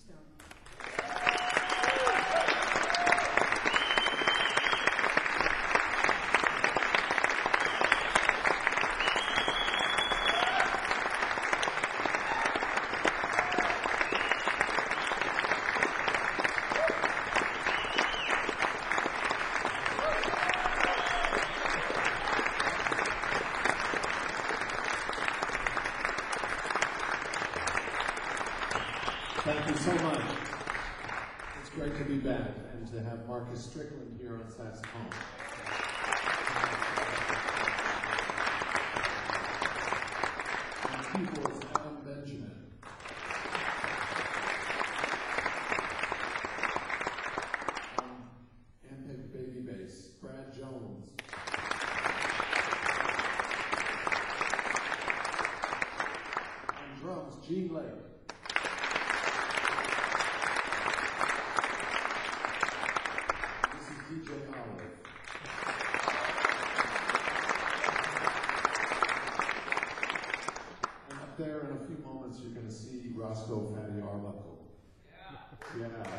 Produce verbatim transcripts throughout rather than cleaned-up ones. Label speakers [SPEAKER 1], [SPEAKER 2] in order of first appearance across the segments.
[SPEAKER 1] Thank you so much. It's great to be back and to have Marcus Strickland here on saxophone. And keyboards, Adam Benjamin. Um, Ampeg baby bass, Brad Jones. And drums, Gene Lake. D J Olive. And up there in a few moments you're going to see Roscoe Fatty Arbuckle. Yeah. Yeah.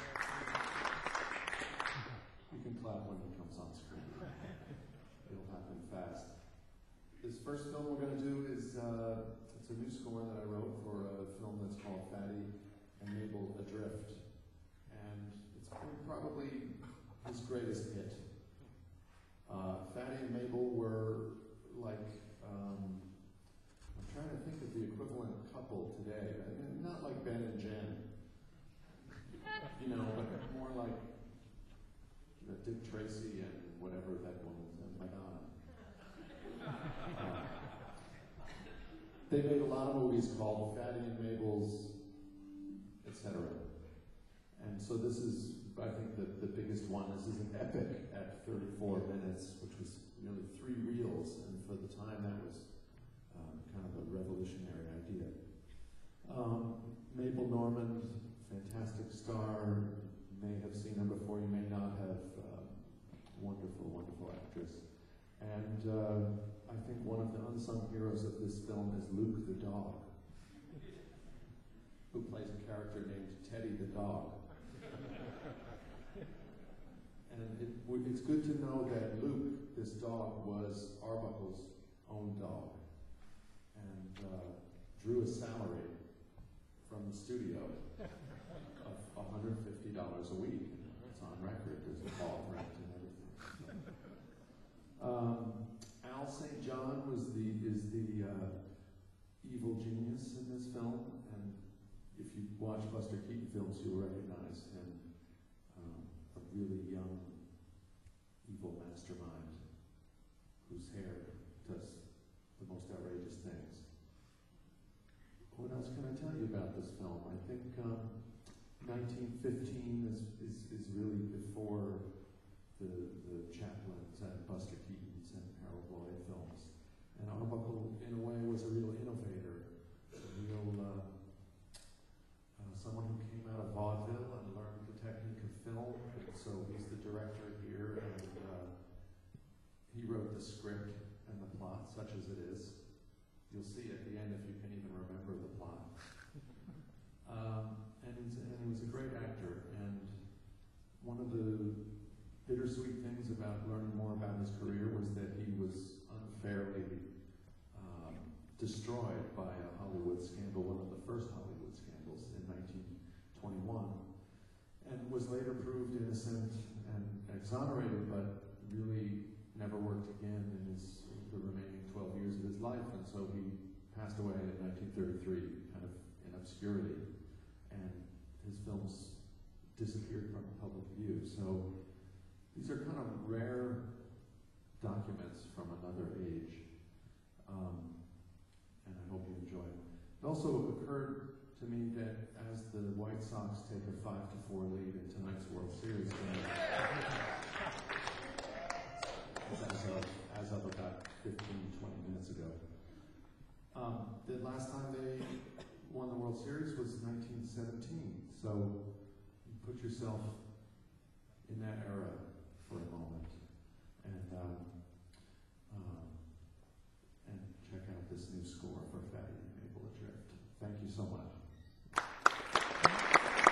[SPEAKER 1] You can clap when he comes on screen. It'll happen fast. This first film we're going to do is uh, it's a new score that I wrote for a film that's called Fatty and Mabel Adrift. And it's probably his greatest hit. Uh, Fatty and Mabel were like, um, I'm trying to think of the equivalent couple today. I mean, not like Ben and Jen, you know, but more like you know, Dick Tracy and whatever that woman's name, Madonna. Uh, they made a lot of movies called Fatty and Mabel's, et cetera. And so this is, I think, the, the biggest one. This is an epic at thirty-four minutes, which was nearly three reels, and for the time that was um, kind of a revolutionary idea. Um, Mabel Normand, fantastic star. You may have seen her before, you may not have. Uh, wonderful, wonderful actress. And uh, I think one of the unsung heroes of this film is Luke the dog, who plays a character named Teddy the dog. And it, it's good to know that Luke, this dog, was Arbuckle's own dog, and uh, drew a salary from the studio of one hundred fifty dollars a week. It's on record. There's a ball rent and everything. Um, Al Saint John was the is the uh, evil genius in this film, and if you watch Buster Keaton films, you'll recognize him. Um, a really young evil mastermind whose hair does the most outrageous things. What else can I tell you about this film? I think um, nineteen fifteen is, is, is really before the, the Chaplins and Buster Keatons and Harold Lloyd films. And Arbuckle, in a way, was a real innovator, a real uh, uh, someone who came out of vaudeville and learned the technique of film. And so he's the director here, and uh, he wrote the script and the plot, such as it is. You'll see at the end if you can even remember the plot. Um, and, he's, and he was a great actor, and one of the bittersweet things about learning more about his career was that he was unfairly um, destroyed by a Hollywood scandal, one of the first Hollywood scandals in nineteen twenty-one, and was later proved innocent and exonerated, but really never worked again in his the remaining twelve years of his life, and so he passed away in nineteen thirty-three, kind of in obscurity, and his films disappeared from public view. So these are kind of rare documents from another age, um, and I hope you enjoy them. It also occurred to me that as the White Sox take a five to four lead in tonight's World Series game, as of, as of about fifteen, twenty minutes ago. Um, the last time they won the World Series was nineteen seventeen, so you put yourself in that era for a moment, and um, um, and check out this new score for Fatty and Mabel Adrift. Thank you so much.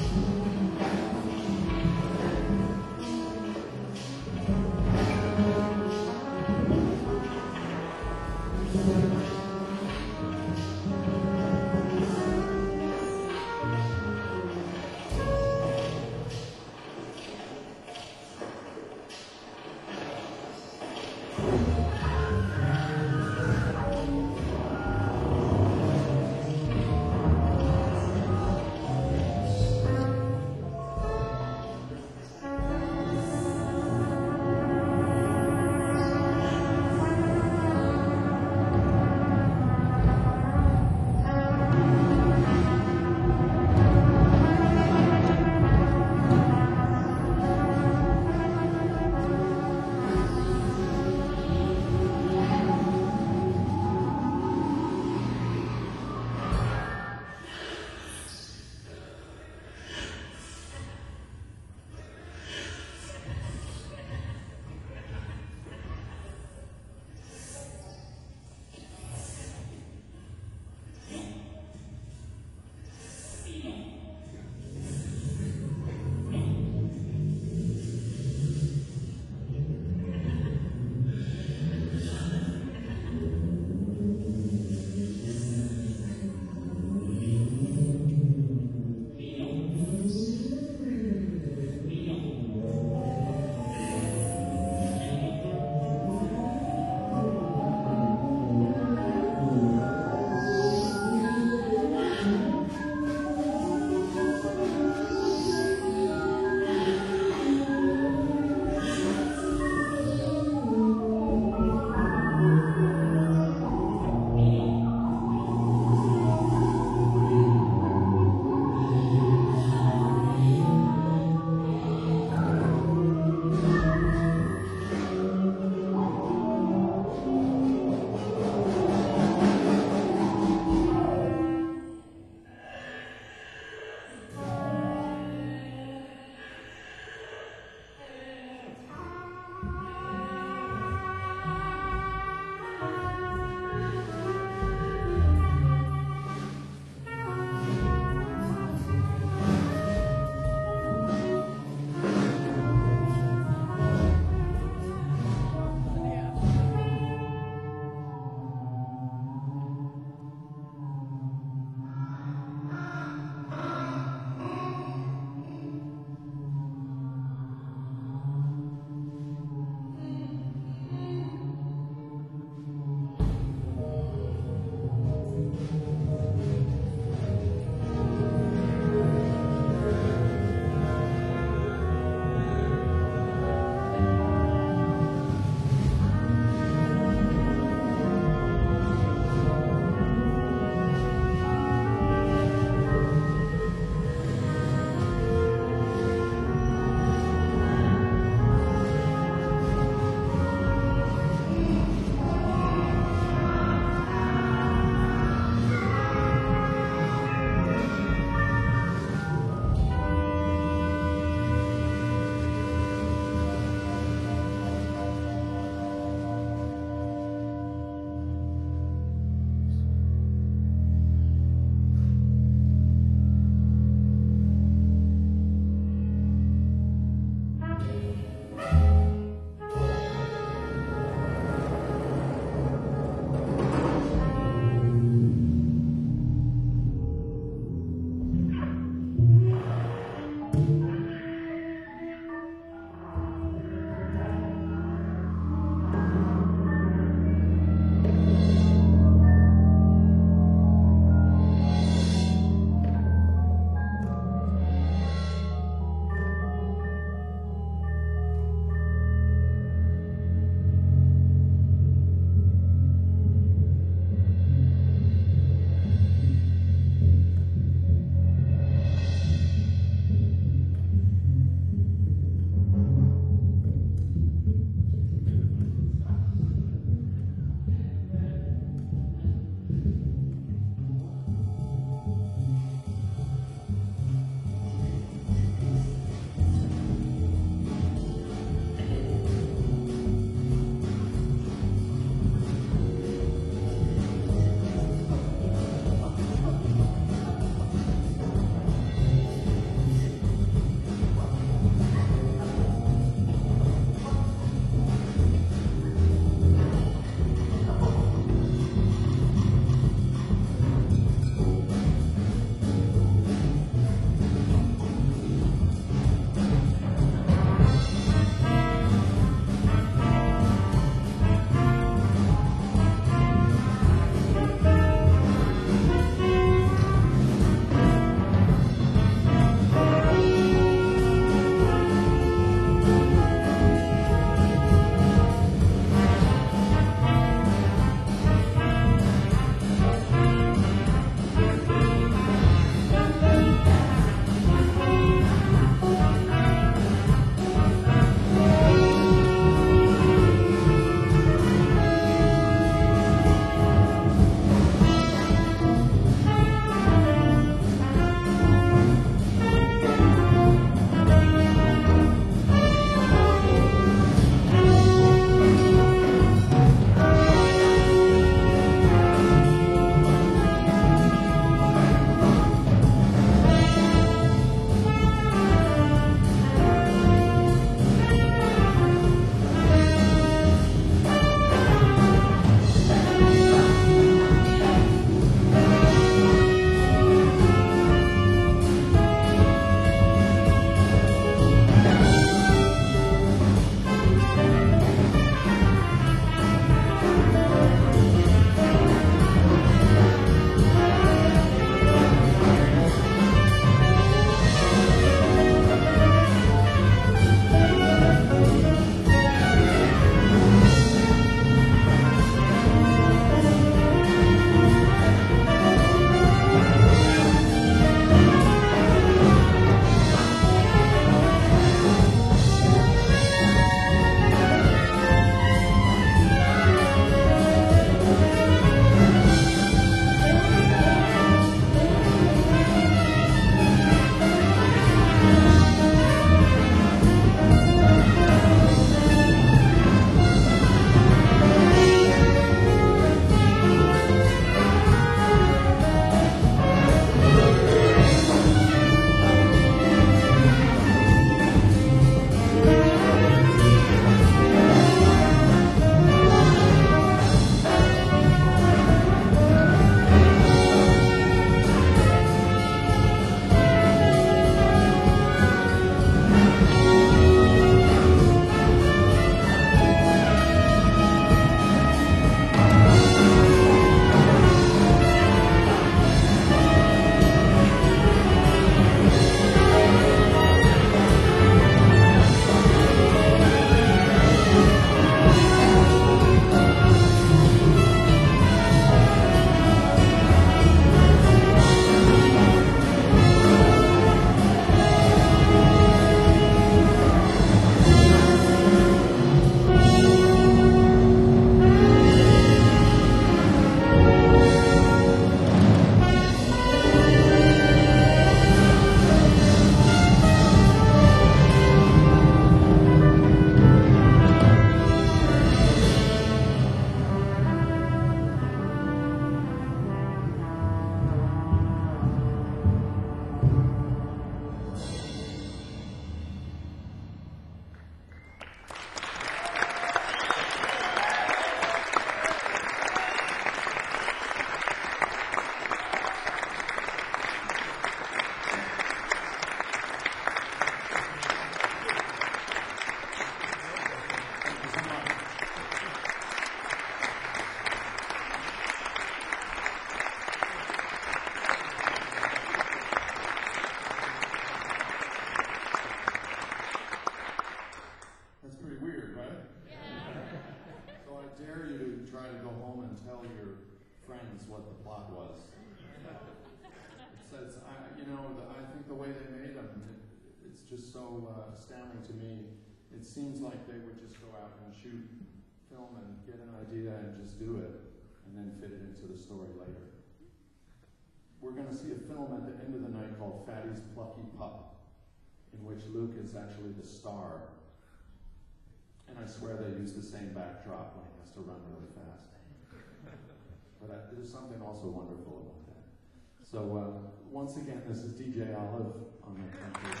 [SPEAKER 1] the way they made them, it, it's just so uh, astounding to me. It seems like they would just go out and shoot film and get an idea and just do it, and then fit it into the story later. We're going to see a film at the end of the night called Fatty's Plucky Pup, in which Luke is actually the star. And I swear they use the same backdrop when he has to run really fast. But I, there's something also wonderful about that. So uh, once again, this is D J Olive on the trumpet.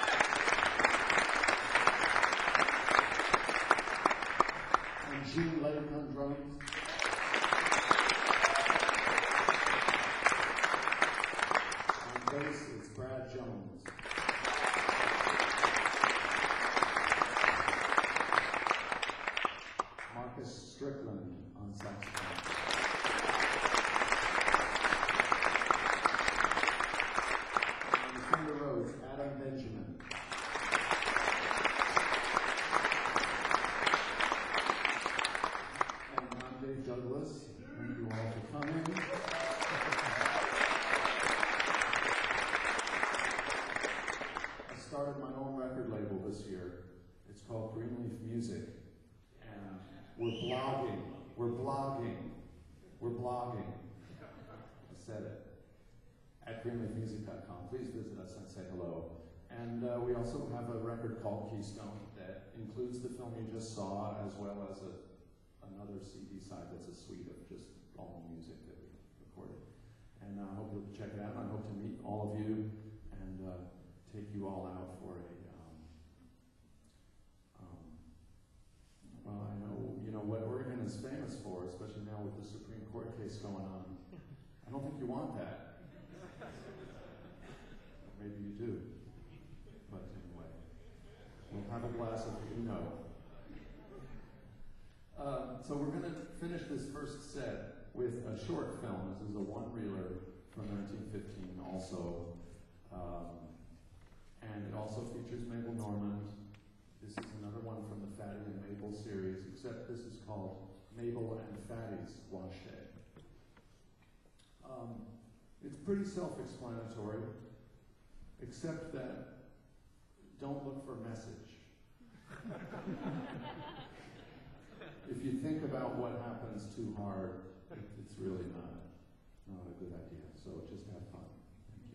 [SPEAKER 1] And Gene Lake on drums. On bass, it's Brad Jones. Marcus Strickland on saxophone. And from the Rhodes, Adam Benjamin. And I'm Dave Douglas. Thank you all for coming. I started my own record label this year. It's called Greenleaf Music. And we're blogging. We're blogging. We're blogging. I said it. At greenleaf music dot com. Please visit us and say hello. And uh, we also have a record called Keystone that includes the film you just saw, as well as a, another C D side that's a suite of just all the music that we recorded. And I hope you'll check it out. I hope to meet all of you and uh, take you all out for a um, um, well, I know, you know, what Oregon is famous for, especially now with the Supreme Court case going on. I don't think you want that. Maybe you do. But anyway, we'll have a glass of Vino. Uh, so we're going to finish this first set with a short film. This is a one-reeler from nineteen fifteen also. Um, and it also features Mabel Normand. This is another one from the Fatty and Mabel series, except this is called Mabel and Fatty's Wash Day. Um, it's pretty self-explanatory, except that don't look for message. If you think about what happens too hard, it, it's really not, not a good idea. So just have fun. Thank you.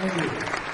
[SPEAKER 1] Thank you.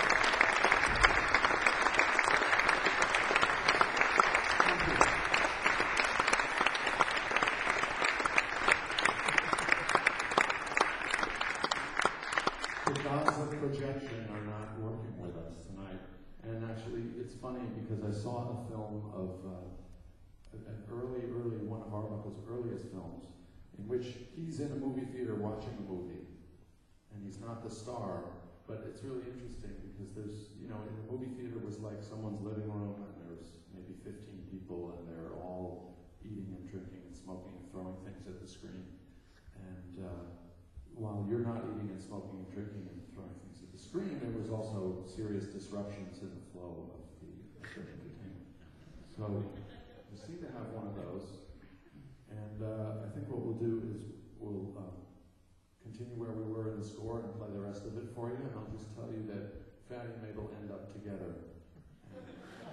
[SPEAKER 1] The gods of projection are not working with us tonight. And actually, it's funny because I saw a film of uh, an early, early, one of Arbuckle's earliest films, in which he's in a movie theater watching a movie. And he's not the star, but it's really interesting because there's, you know, in the movie theater was like someone's living room and there's maybe fifteen people and they're all eating and drinking and smoking and throwing things at the screen. And uh, while you're not eating and smoking and drinking and throwing things at the screen, there was also serious disruptions in the flow of the entertainment. So we seem to have one of those. And uh, I think what we'll do is we'll uh, continue where we were in the score and play the rest of it for you. And I'll just tell you that Fatty and Mabel end up together. And,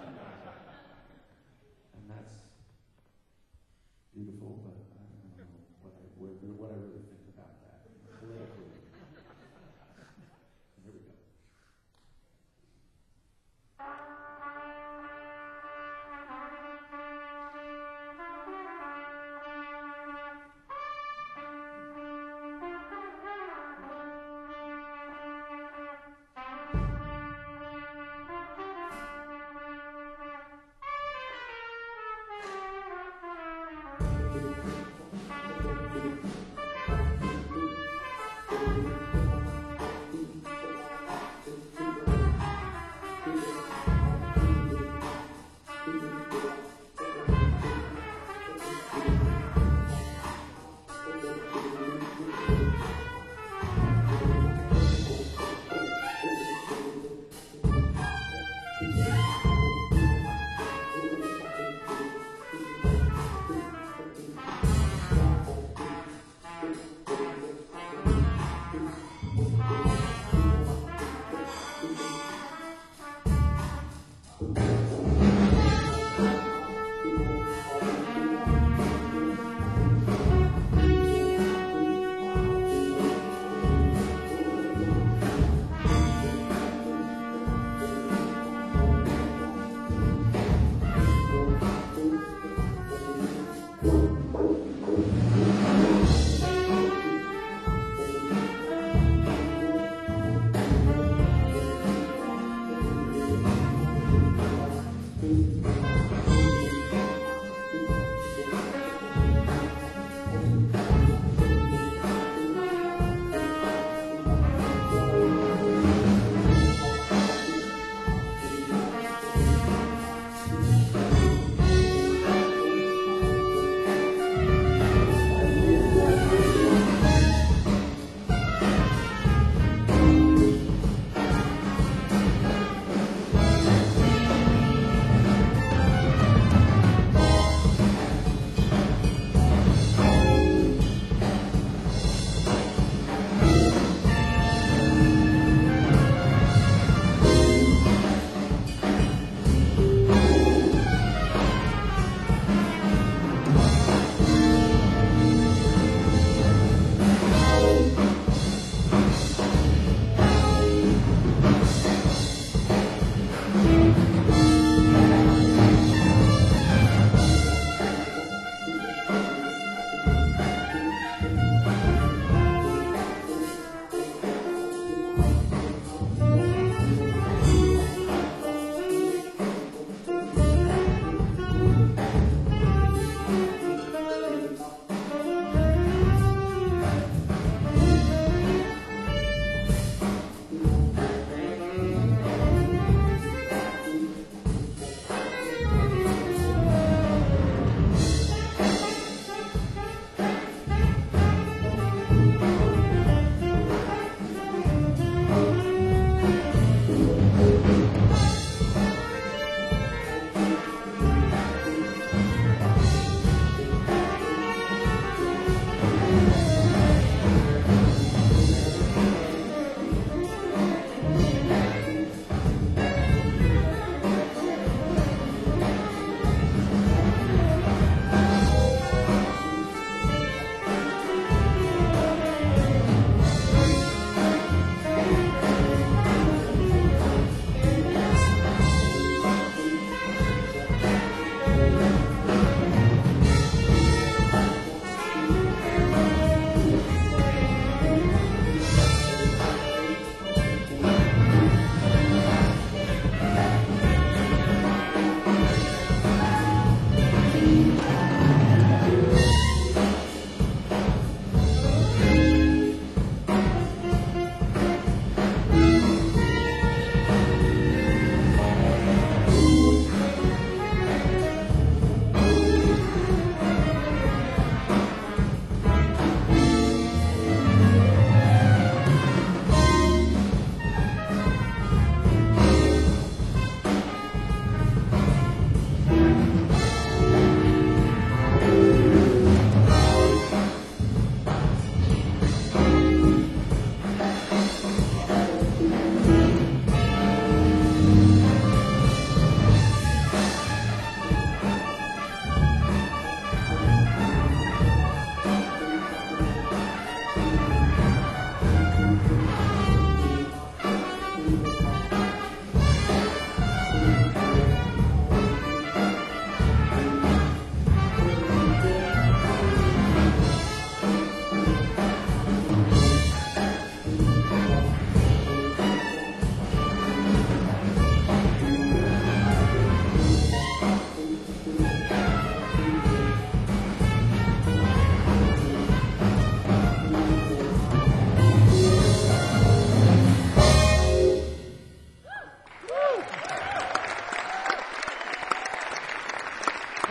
[SPEAKER 1] and that's beautiful, but I don't know what I, what, what I really think about that politically. Here we go.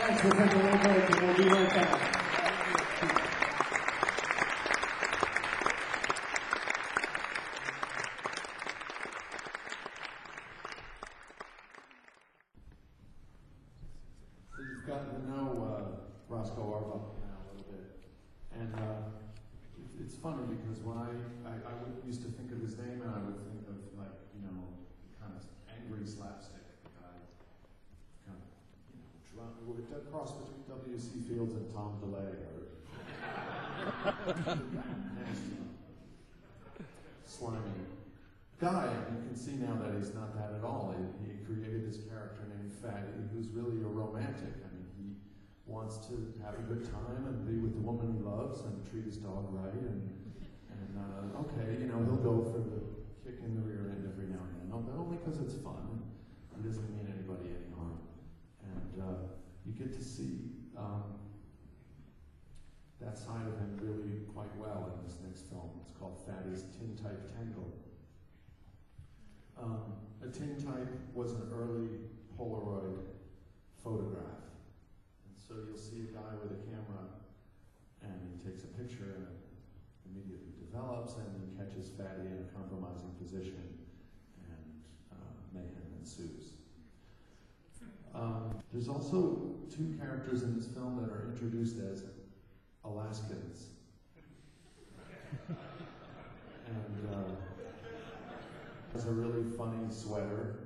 [SPEAKER 2] Thanks, we'll take a little break and we'll be right back.
[SPEAKER 1] So you've gotten to know uh, Roscoe Arbuckle now a little bit, and uh, it, it's funny because when I, I I would used to think of his name and I would think of like you know kind of angry slapstick guy, kind of you know drunk, with a cross between W C Fields and Tom DeLay or nasty, slimy guy. And you can see now that he's not that at all. He, he created this character named Fatty, who's really a romantic. I mean, he wants to have a good time and be with the woman he loves and treat his dog right. And, and uh, okay, you know, he'll go for the kick in the rear end every now and then, but only because it's fun. He doesn't mean anybody any harm. And uh, you get to see um, that side of him really quite well in this next film. It's called Fatty's Tintype Tango. Um, a tintype was an early Polaroid photograph. And so you'll see a guy with a camera and he takes a picture and it immediately develops and then catches Fatty in a compromising position and uh, mayhem ensues. Um, there's also two characters in this film that are introduced as Alaskans. And uh, has a really funny sweater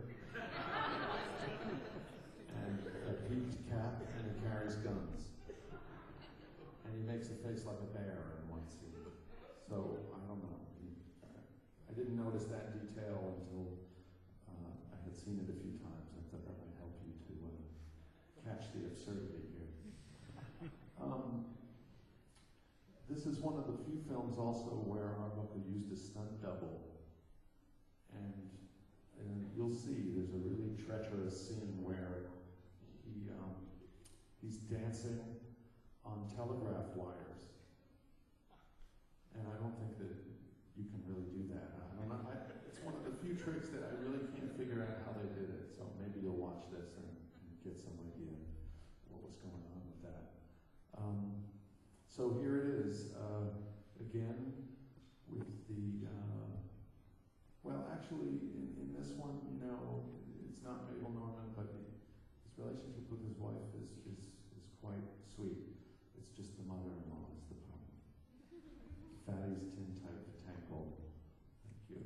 [SPEAKER 1] and a peaked cap, and he carries guns. And he makes a face like a bear in one scene. So, I don't know. He, I didn't notice that detail until uh, I had seen it a few times. I thought that might help you to uh, catch the absurdity here. Um, this is one of the few films also where Arbuckle used a stunt double. And, and you'll see there's a really treacherous scene where he um, he's dancing on telegraph wires, and I don't think that you can really do that. I don't know. I, it's one of the few tricks that I really can't figure out how they did it. So maybe you'll watch this and, and get some idea what was going on with that. Um, so here it is uh, again with the. Uh, Well, actually, in, in this one, you know, it's not Mabel Normand, but his relationship with his wife is, is, is quite sweet. It's just the mother-in-law is the problem. Fatty's Tintype Tango. Thank you.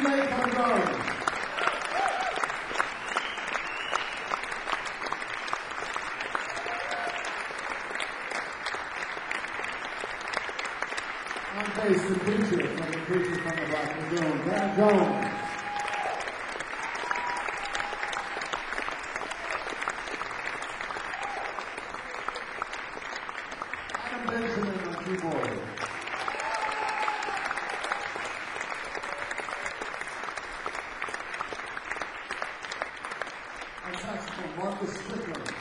[SPEAKER 2] Ray Cardone. On bass, the preacher from the preacher from the Black Lagoon, Brad Jones. Adam Benjamin on keyboard. On saxophone, Marcus Strickland.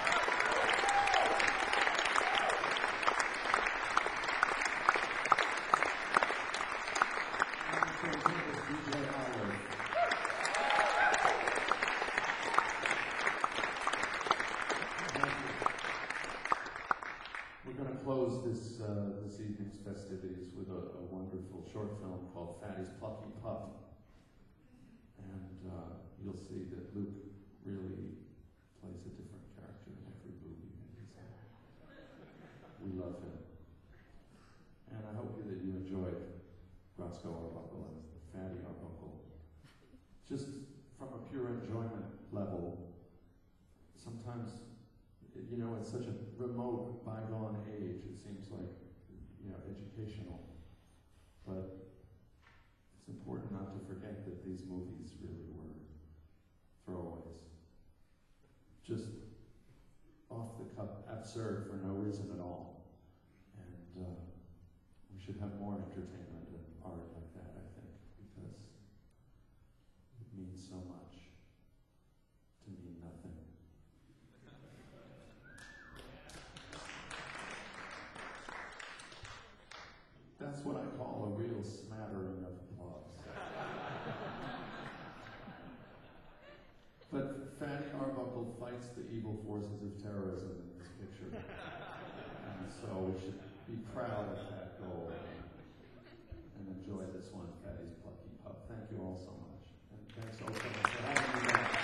[SPEAKER 1] Close this uh, this evening's festivities with a, a wonderful short film called Fatty's Plucky Pup, and uh, you'll see that Luke really plays a different character in every movie that he's in. We love him, and I hope that you enjoyed Roscoe Arbuckle and Fatty Arbuckle. Just from a pure enjoyment level, sometimes, you know, it's such a remote, bygone age, it seems like, you know, educational. But it's important not to forget that these movies really were throwaways. Just off the cuff, absurd for no reason at all. And uh, we should have more entertainment and art like that, I think, because it means so much to mean nothing. That's what I call a real smattering of applause. But Fatty Arbuckle fights the evil forces of terrorism in this picture. And so we should be proud of that goal and enjoy this one, Fatty's Plucky Pup. Thank you all so much. And thanks all so much for having me back.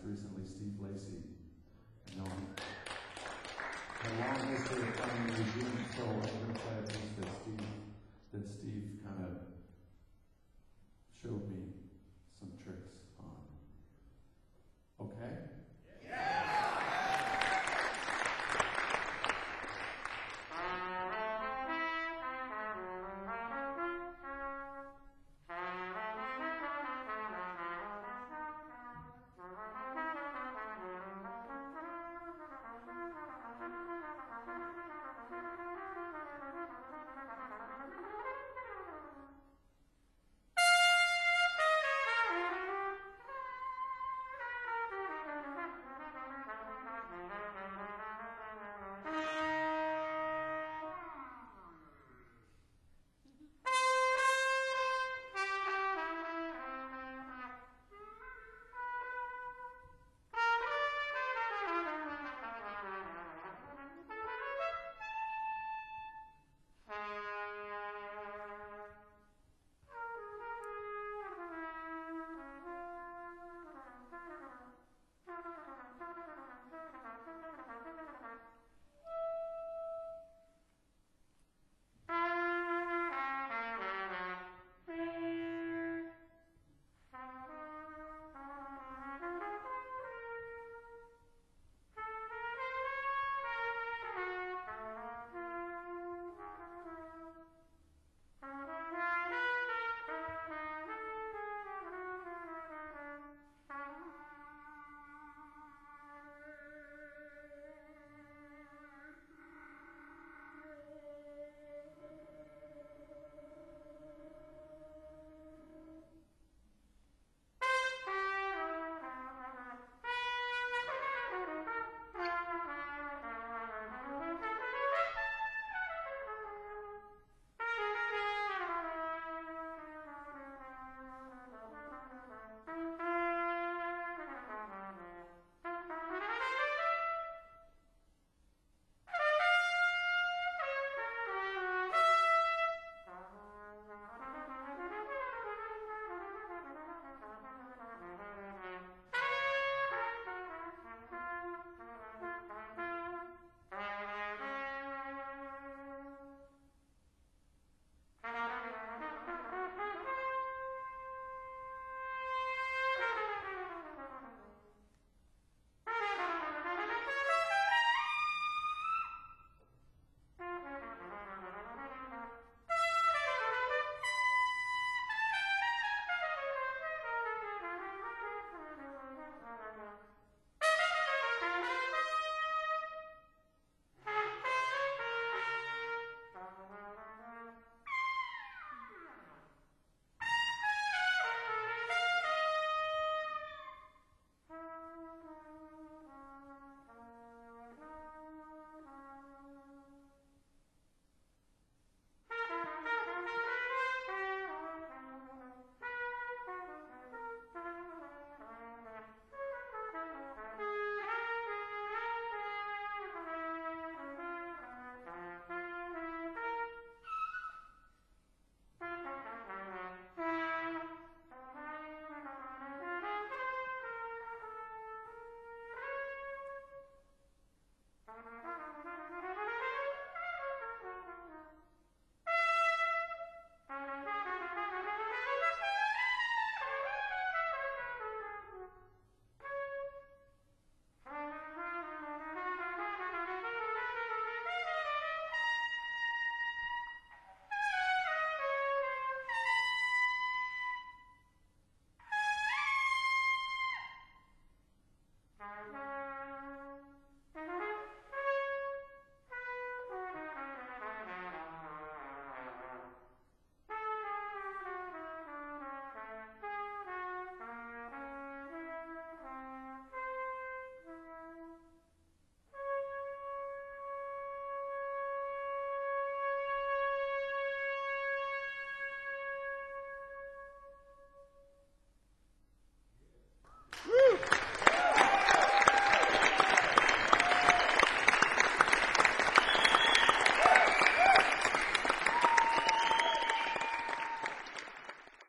[SPEAKER 1] recently, Steve Lacey. I know him. A long history of playing the regime, so I'm going to play a piece that Steve, that Steve kind of showed me.